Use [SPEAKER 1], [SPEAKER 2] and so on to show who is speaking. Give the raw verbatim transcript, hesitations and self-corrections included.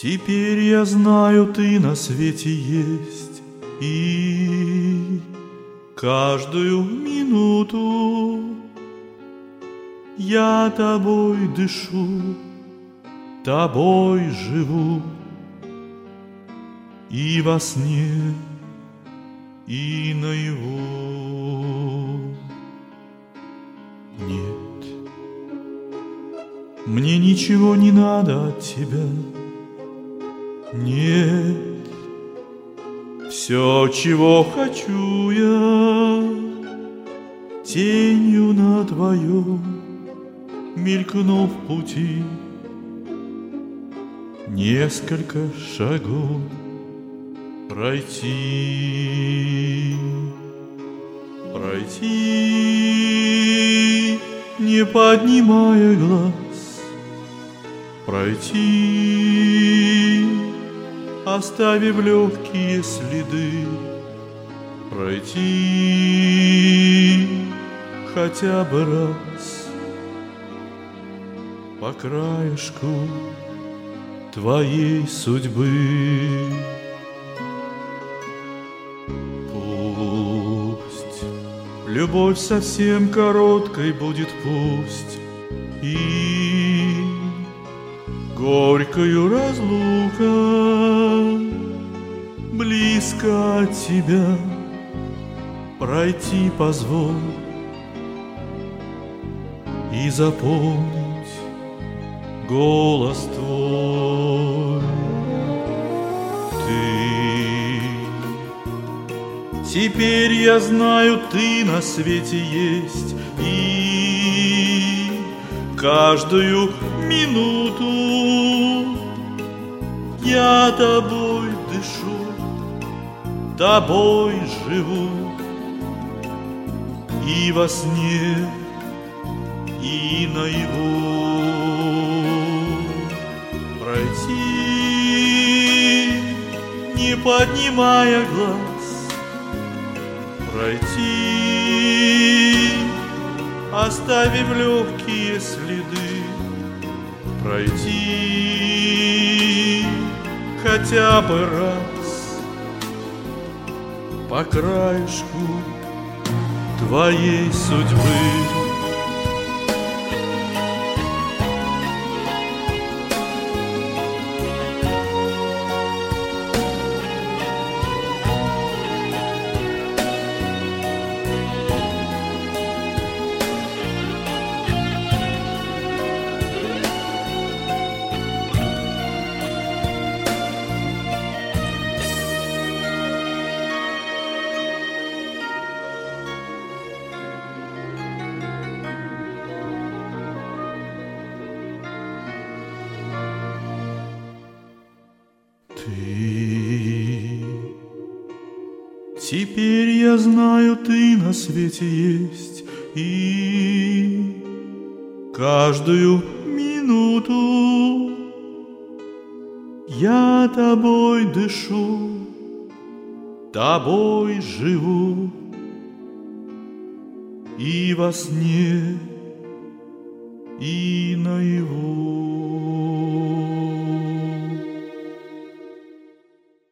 [SPEAKER 1] Теперь я знаю, ты на свете есть, и каждую минуту я тобой дышу, тобой живу, и во сне, и наяву. Нет, мне ничего не надо от тебя. Нет, все, чего хочу я, тенью на твоем мелькнув пути, несколько шагов пройти, пройти, не поднимая глаз, пройти, оставив легкие следы, пройти хотя бы раз по краешку твоей судьбы. Пусть любовь совсем короткой будет, пусть и горькою разлука, близко от тебя пройти позволь и запомнить голос твой. Ты, теперь я знаю, ты на свете есть, и каждую минуту я тобой дышу, тобой живу, и во сне, и наяву. Пройти, не поднимая глаз, пройти, оставив легкие следы, пройти хотя бы раз по краешку твоей судьбы. Ты, теперь я знаю, ты на свете есть, и каждую минуту я тобой дышу, тобой живу, и во сне, и наяву.